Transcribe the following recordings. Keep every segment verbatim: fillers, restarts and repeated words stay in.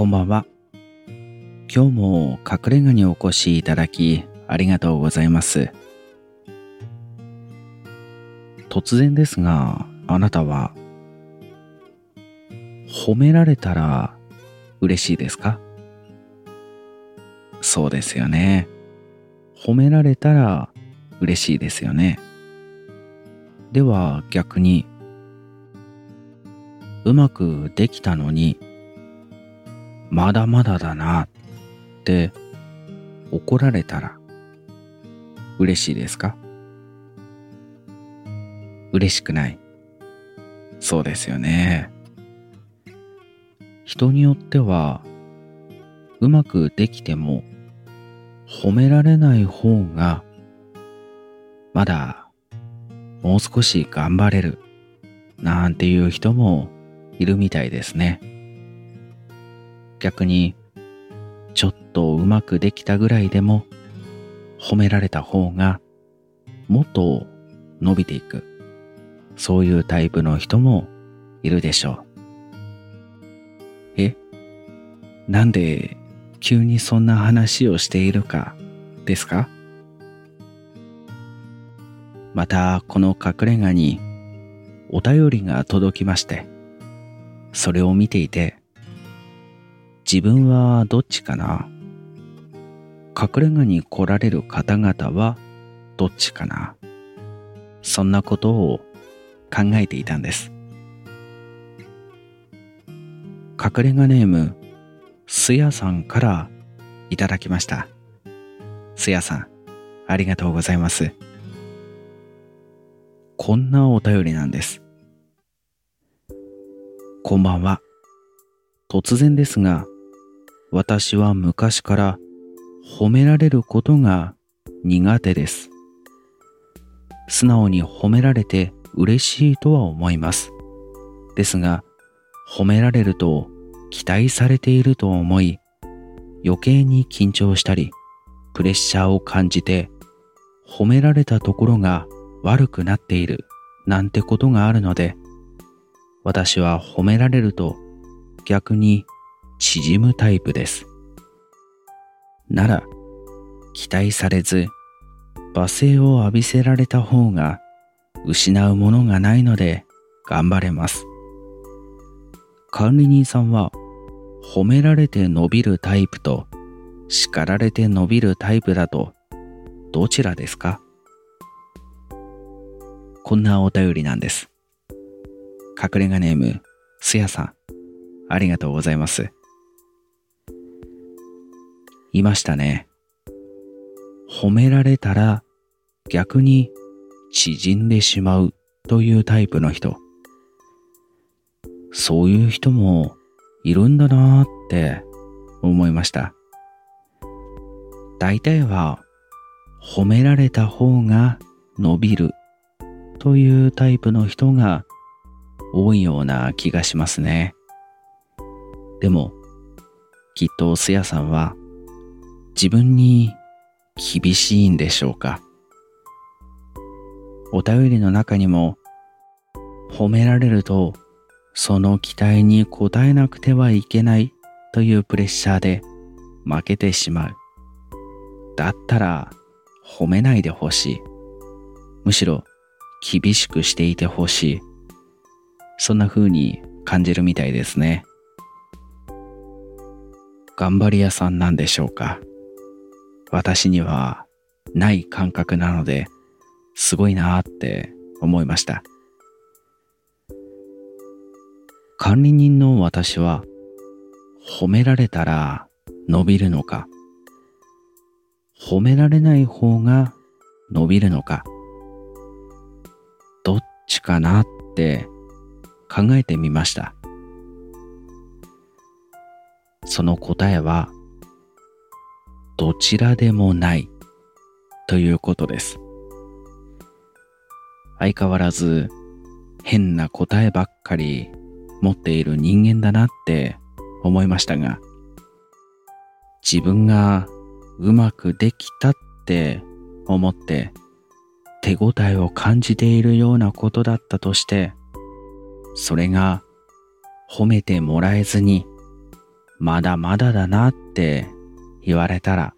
こんばんは。今日も隠れ家にお越しいただきありがとうございます。突然ですが、あなたは褒められたら嬉しいですか？そうですよね。褒められたら嬉しいですよね。では逆に、うまくできたのにまだまだだなって怒られたら嬉しいですか？嬉しくない。そうですよね。人によってはうまくできても褒められない方がまだもう少し頑張れるなんていう人もいるみたいですね。逆にちょっとうまくできたぐらいでも褒められた方がもっと伸びていく、そういうタイプの人もいるでしょう。え、なんで急にそんな話をしているかですか？またこの隠れ家にお便りが届きまして、それを見ていて、自分はどっちかな？隠れ家に来られる方々はどっちかな？そんなことを考えていたんです。隠れ家ネームすやさんからいただきました。すやさん、ありがとうございます。こんなお便りなんです。こんばんは。突然ですが、私は昔から褒められることが苦手です。素直に褒められて嬉しいとは思います。ですが、褒められると期待されていると思い、余計に緊張したり、プレッシャーを感じて、褒められたところが悪くなっているなんてことがあるので、私は褒められると逆に縮むタイプです。なら、期待されず、罵声を浴びせられた方が失うものがないので頑張れます。管理人さんは褒められて伸びるタイプと叱られて伸びるタイプだとどちらですか？こんなお便りなんです。隠れ家ネームすやさん、ありがとうございます。いましたね。褒められたら逆に縮んでしまうというタイプの人。そういう人もいるんだなーって思いました。大体は褒められた方が伸びるというタイプの人が多いような気がしますね。でもきっとすやさんは自分に厳しいんでしょうか。お便りの中にも、褒められるとその期待に応えなくてはいけないというプレッシャーで負けてしまう。だったら褒めないでほしい。むしろ厳しくしていてほしい。そんな風に感じるみたいですね。頑張り屋さんなんでしょうか。私にはない感覚なので、すごいなーって思いました。管理人の私は、褒められたら伸びるのか、褒められない方が伸びるのか、どっちかなって考えてみました。その答えは、どちらでもないということです。相変わらず変な答えばっかり持っている人間だなって思いましたが、自分がうまくできたって思って手応えを感じているようなことだったとして、それが褒めてもらえずにまだまだだなって言われたら、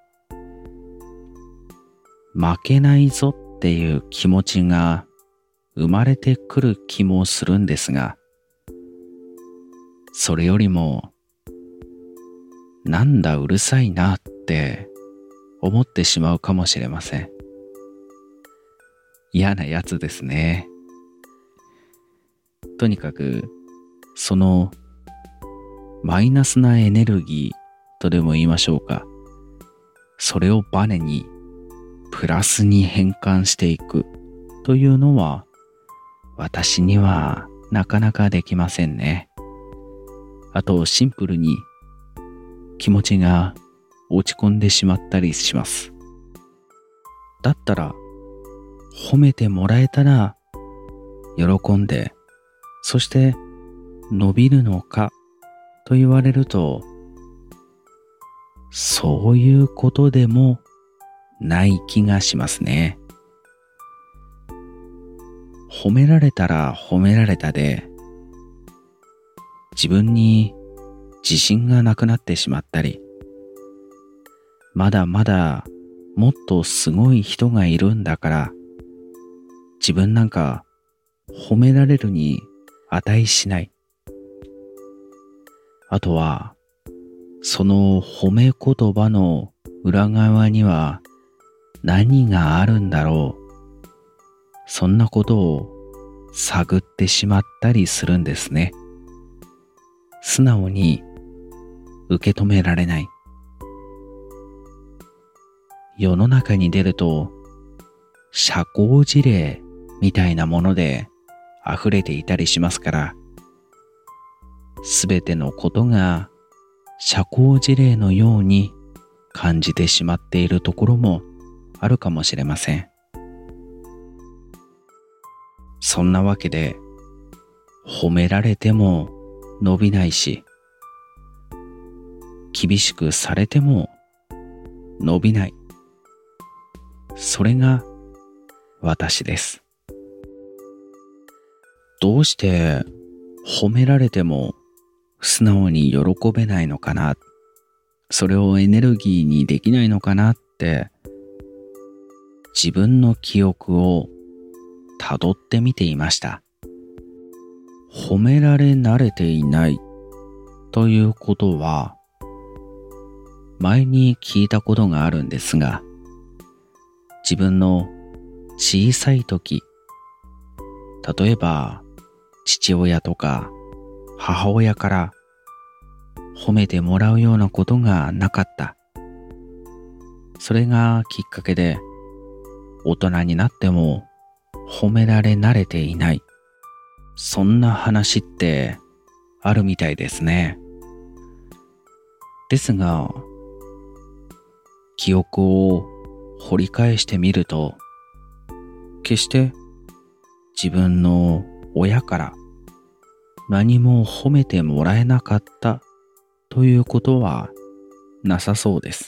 負けないぞっていう気持ちが生まれてくる気もするんですが、それよりも、なんだうるさいなって思ってしまうかもしれません。嫌なやつですね。とにかく、そのマイナスなエネルギーとでも言いましょうか。それをバネにプラスに変換していくというのは私にはなかなかできませんね。あとシンプルに気持ちが落ち込んでしまったりします。だったら褒めてもらえたら喜んで、そして伸びるのかと言われると、そういうことでもない気がしますね。褒められたら褒められたで、自分に自信がなくなってしまったり、まだまだもっとすごい人がいるんだから、自分なんか褒められるに値しない。あとは、その褒め言葉の裏側には何があるんだろう。そんなことを探ってしまったりするんですね。素直に受け止められない。世の中に出ると、社交辞令みたいなもので溢れていたりしますから、すべてのことが社交辞令のように感じてしまっているところもあるかもしれません。そんなわけで、褒められても伸びないし、厳しくされても伸びない。それが私です。どうして褒められても素直に喜べないのかな、それをエネルギーにできないのかなって、自分の記憶を辿ってみていました。褒められ慣れていないということは、前に聞いたことがあるんですが、自分の小さい時、例えば父親とか母親から褒めてもらうようなことがなかった。それがきっかけで、大人になっても褒められ慣れていない。そんな話ってあるみたいですね。ですが、記憶を掘り返してみると、決して自分の親から何も褒めてもらえなかったということはなさそうです。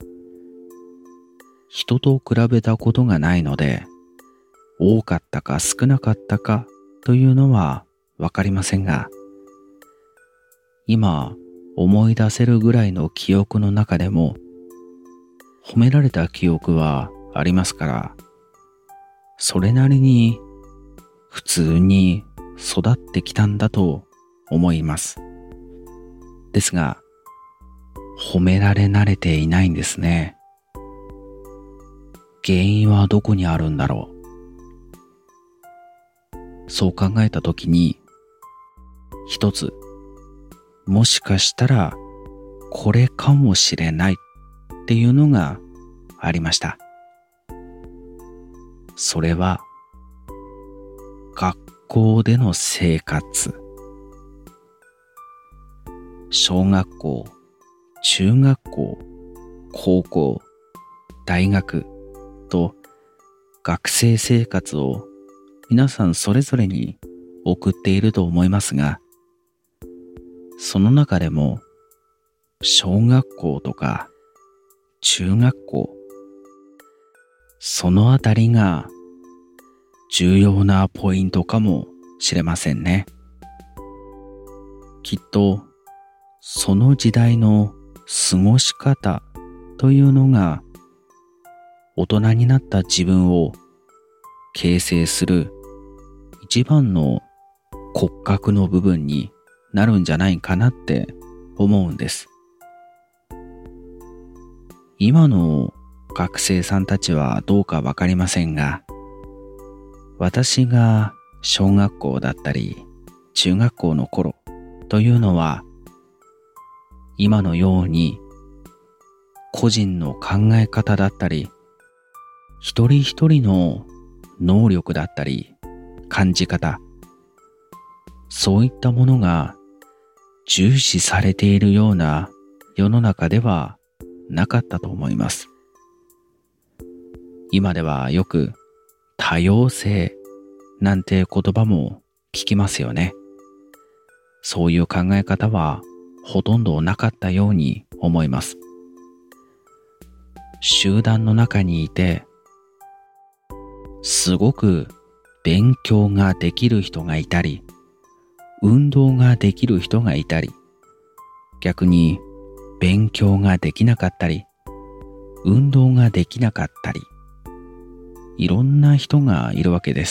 人と比べたことがないので、多かったか少なかったかというのはわかりませんが、今思い出せるぐらいの記憶の中でも、褒められた記憶はありますから、それなりに普通に育ってきたんだと思います。ですが、褒められ慣れていないんですね。原因はどこにあるんだろう。そう考えたときに、一つ、もしかしたらこれかもしれないっていうのがありました。それは、学校での生活。小学校、中学校、高校、大学と学生生活を皆さんそれぞれに送っていると思いますが、その中でも小学校とか中学校、そのあたりが重要なポイントかもしれませんね。きっとその時代の過ごし方というのが大人になった自分を形成する一番の骨格の部分になるんじゃないかなって思うんです。今の学生さんたちはどうかわかりませんが、私が小学校だったり中学校の頃というのは、今のように個人の考え方だったり、一人一人の能力だったり感じ方、そういったものが重視されているような世の中ではなかったと思います。今ではよく多様性なんて言葉も聞きますよね。そういう考え方はほとんどなかったように思います。集団の中にいて、すごく勉強ができる人がいたり、運動ができる人がいたり、逆に勉強ができなかったり、運動ができなかったり、いろんな人がいるわけです。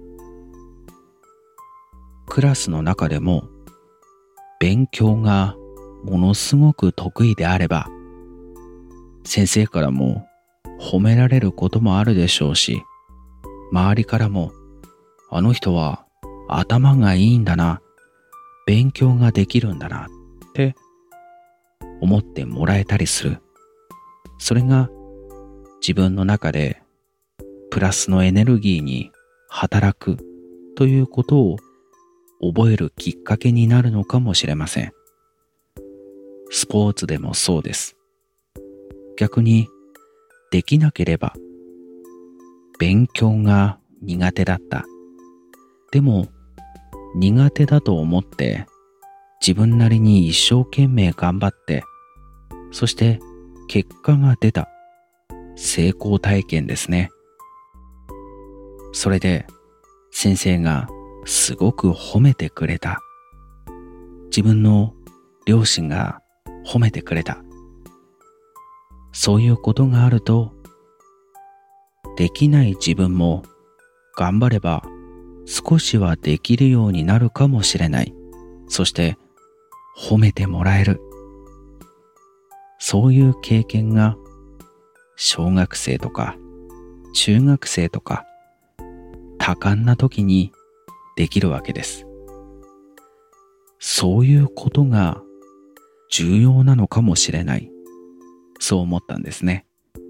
クラスの中でも勉強がものすごく得意であれば、先生からも褒められることもあるでしょうし、周りからもあの人は頭がいいんだな、勉強ができるんだなって思ってもらえたりする。それが自分の中でプラスのエネルギーに働くということを覚えるきっかけになるのかもしれません。スポーツでもそうです。逆にできなければ、勉強が苦手だった。でも苦手だと思って自分なりに一生懸命頑張って、そして結果が出た。成功体験ですね。それで先生がすごく褒めてくれた。自分の両親が褒めてくれた。そういうことがあると、できない自分も頑張れば少しはできるようになるかもしれない。そして褒めてもらえる。そういう経験が小学生とか中学生とか多感な時にできるわけです。そういうことが重要なのかもしれない。そう思ったんですね。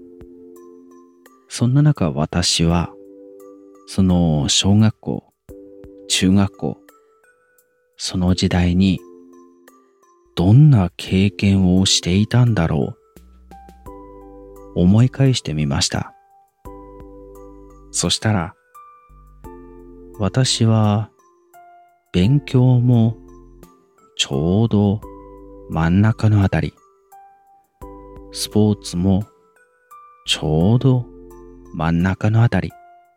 そんな中、私はその小学校、中学校、その時代にどんな経験をしていたんだろう、思い返してみました。そしたら、私は勉強もちょうど真ん中のあたり、スポーツもちょうど真ん中のあたり、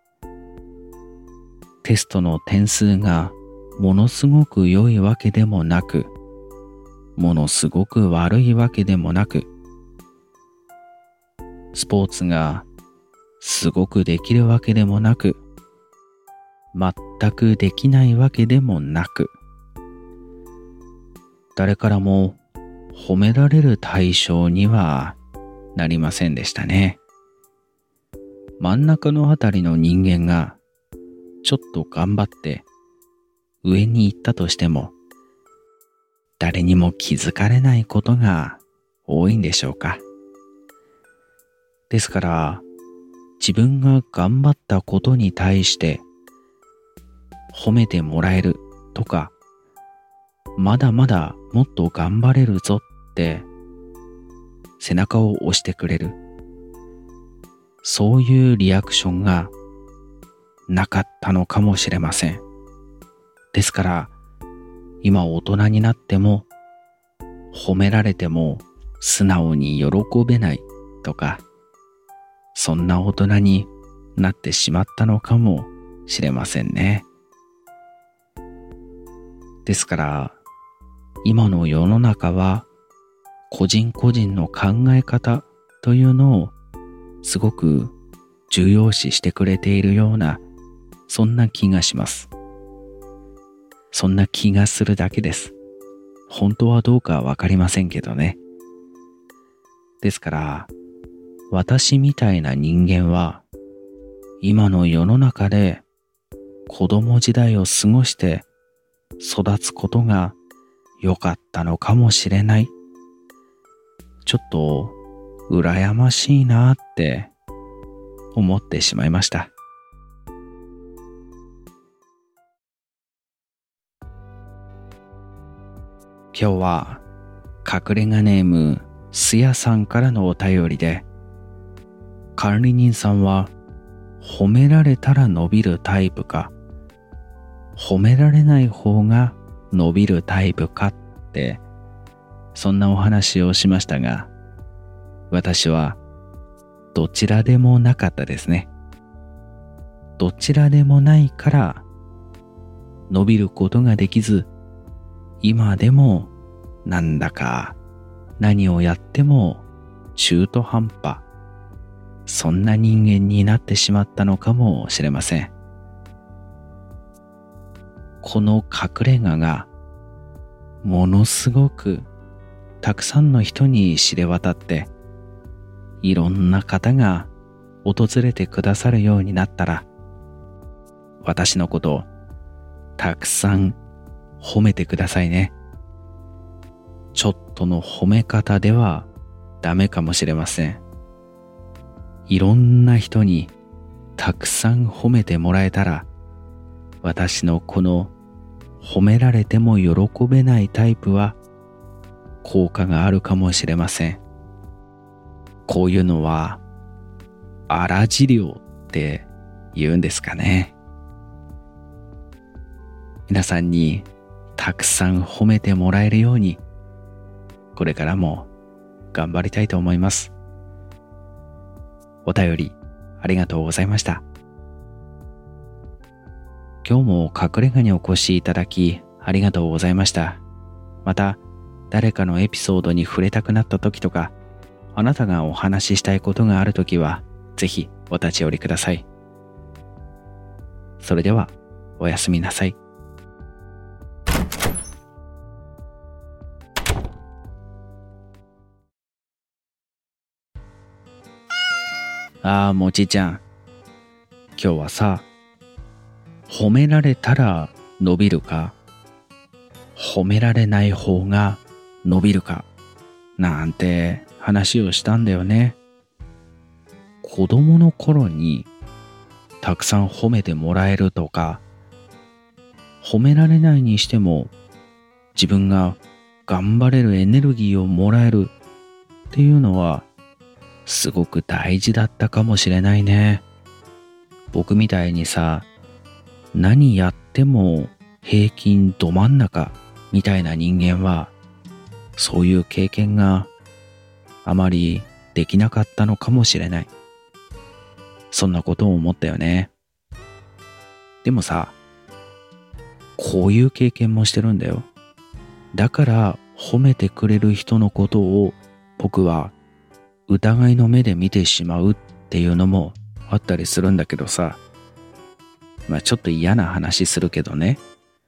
テストの点数がものすごく良いわけでもなく、ものすごく悪いわけでもなく、スポーツがすごくできるわけでもなく、全くできないわけでもなく、誰からも褒められる対象にはなりませんでしたね。真ん中のあたりの人間がちょっと頑張って上に行ったとしても、誰にも気づかれないことが多いんでしょうか。ですから、自分が頑張ったことに対して褒めてもらえるとか、まだまだもっと頑張れるぞって背中を押してくれる、そういうリアクションがなかったのかもしれません。ですから、今大人になっても褒められても素直に喜べないとか、そんな大人になってしまったのかもしれませんね。ですから、 今の世の中は個人個人の考え方というのをすごく重要視してくれているような、そんな気がします。そんな気がするだけです。本当はどうかわかりませんけどね。ですから、私みたいな人間は、今の世の中で子供時代を過ごして育つことが良かったのかもしれない。ちょっと羨ましいなって思ってしまいました。今日は隠れ家ネームすやさんからのお便りで、管理人さんは褒められたら伸びるタイプか、褒められない方が伸びるタイプかって、そんなお話をしましたが、私はどちらでもなかったですね。どちらでもないから伸びることができず、今でもなんだか何をやっても中途半端、そんな人間になってしまったのかもしれません。この隠れ家がものすごくたくさんの人に知れ渡って、いろんな方が訪れてくださるようになったら、私のことをたくさん褒めてくださいね。ちょっとの褒め方ではダメかもしれません。いろんな人にたくさん褒めてもらえたら、私のこの褒められても喜べないタイプは効果があるかもしれません。こういうのは荒治療って言うんですかね。皆さんにたくさん褒めてもらえるように、これからも頑張りたいと思います。お便りありがとうございました。今日も隠れ家にお越しいただきありがとうございました。また誰かのエピソードに触れたくなった時とか、あなたがお話ししたいことがある時はぜひお立ち寄りください。それではおやすみなさい。ああ、もちちゃん。今日はさ、褒められたら伸びるか、褒められない方が伸びるか、なんて話をしたんだよね。子供の頃にたくさん褒めてもらえるとか、褒められないにしても自分が頑張れるエネルギーをもらえるっていうのはすごく大事だったかもしれないね。僕みたいにさ、何やっても平均ど真ん中みたいな人間は、そういう経験があまりできなかったのかもしれない。そんなことを思ったよね。でもさ、こういう経験もしてるんだよ。だから褒めてくれる人のことを僕は疑いの目で見てしまうっていうのもあったりするんだけどさ、まあちょっと嫌な話するけどね、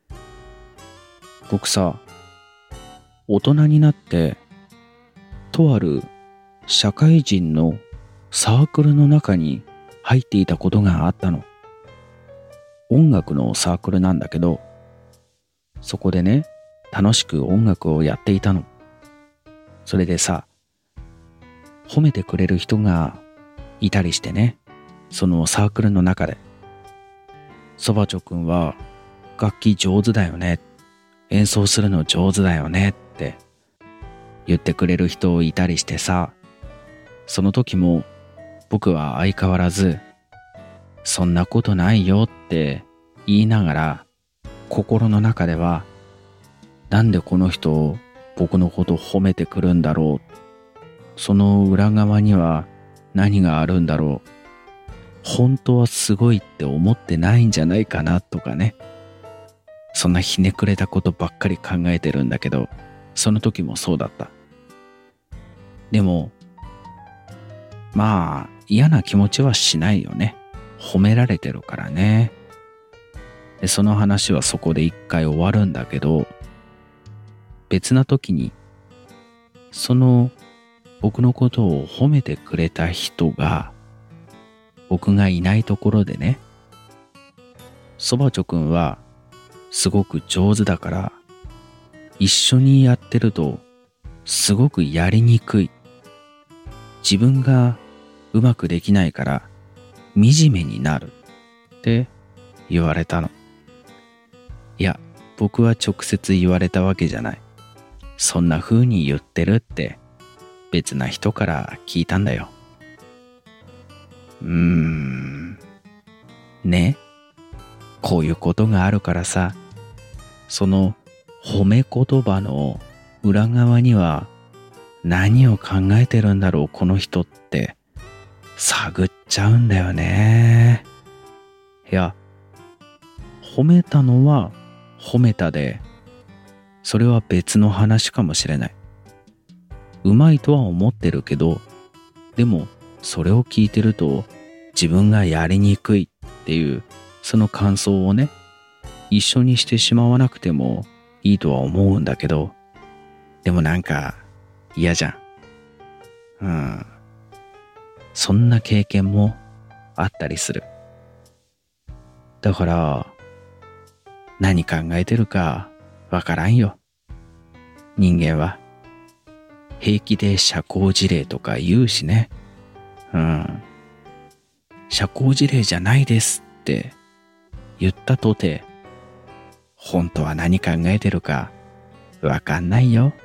僕さ、大人になってとある社会人のサークルの中に入っていたことがあったの。音楽のサークルなんだけど、そこでね、楽しく音楽をやっていたの。それでさ、褒めてくれる人がいたりしてね、そのサークルの中で、そばちょくんは楽器上手だよね、演奏するの上手だよねって言ってくれる人いたりしてさ、その時も僕は相変わらずそんなことないよって言いながら、心の中ではなんでこの人僕のこと褒めてくるんだろう、その裏側には何があるんだろう、本当はすごいって思ってないんじゃないかなとかね、そんなひねくれたことばっかり考えてるんだけど、 その時もそうだった。でも、まあ、嫌な気持ちはしないよね。褒められてるからね。で、その話はそこで一回終わるんだけど、別な時に、その僕のことを褒めてくれた人が、僕がいないところでね、そばちょくんはすごく上手だから、一緒にやってるとすごくやりにくい。自分がうまくできないから惨めになるって言われたの。いや、僕は直接言われたわけじゃない。そんな風に言ってるって別な人から聞いたんだよ。うーん。ね。こういうことがあるからさ、その褒め言葉の裏側には何を考えてるんだろうこの人って探っちゃうんだよね。いや、褒めたのは褒めたで、それは別の話かもしれない。うまいとは思ってるけど、でもそれを聞いてると自分がやりにくいっていうその感想をね、一緒にしてしまわなくてもいいとは思うんだけど、でもなんか嫌じゃん。うん。そんな経験もあったりする。だから何考えてるかわからんよ。人間は平気で社交辞令とか言うしね。うん。社交辞令じゃないですって言ったとて、本当は何考えてるかわかんないよ。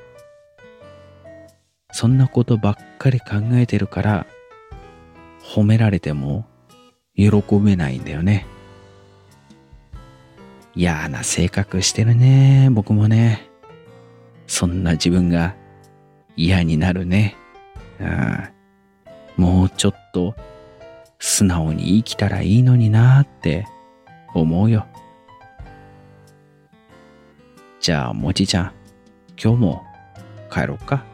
そんなことばっかり考えてるから褒められても喜べないんだよね。嫌な性格してるね、僕もね。そんな自分が嫌になるね。うん、もうちょっと素直に生きたらいいのになーって思うよ。じゃあもちちゃん、今日も帰ろっか。